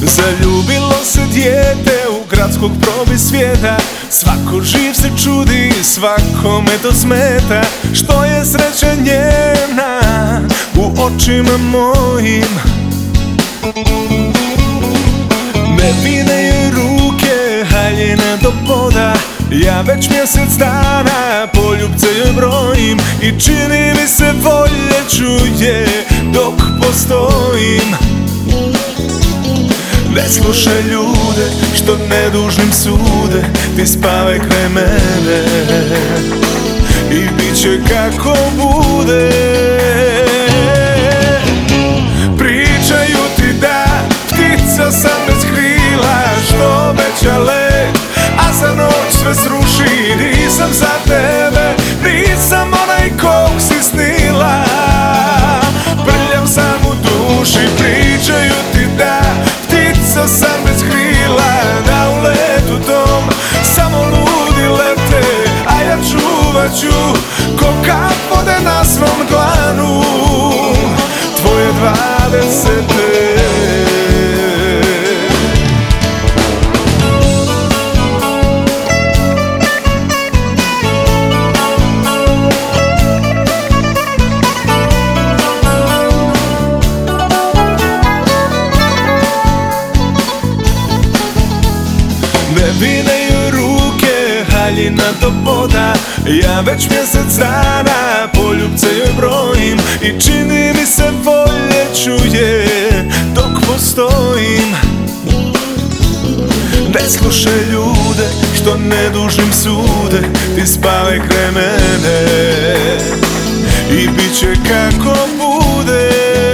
Zaljubilo se dijete u gradskog probisvijeta. Svako živ se čudi, svakome to smeta. Što je sreća njena u očima mojim. Nevine joj ruke, haljina do poda. Ja već mjesec dana poljubce joj brojim. I čini mi se volje čuje dok postojim. Ne slušaj ljude što nedužnim sude, ti spavaj kraj mene i bit će kako bude. Pričaju ti da ptica sam bez krila što obeća let, a za noć sve sruši. Nisam za tebe, nisam onaj kog si snila. Prljav sam u duši, pričaju ti da ptica sam bez krila, da u letu tom samo ludi lete, a ja čuvat ću ko kap vode na svom dlanu tvoje 20. Nevine joj ruke, haljina do poda. Ja već mjesec dana poljubce joj brojim. I čini mi se volje čuje dok postojim. Ne slušaj ljude što nedužnim sude, ti spavaj kraj mene i bit će kako bude.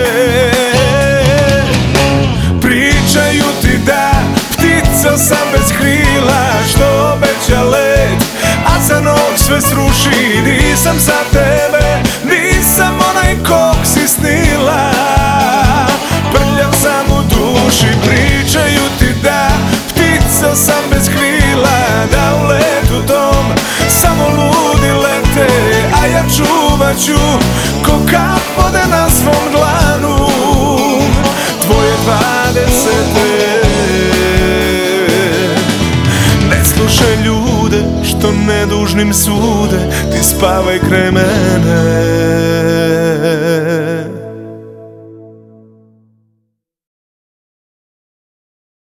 Pričaju ti da ptica sam bez krila što obeća let, a za noć sve sruši. Nisam za tebe, nisam onaj kog si snila. Prljav sam u duši, pričaju ti da ptica sam bez krila, da u letu tom samo ludi lete, a ja čuvat ću ko kap vode na svom dlanu tvoje 20. Slušaj ljude što nedužnim sude, ti spavaj kraj mene.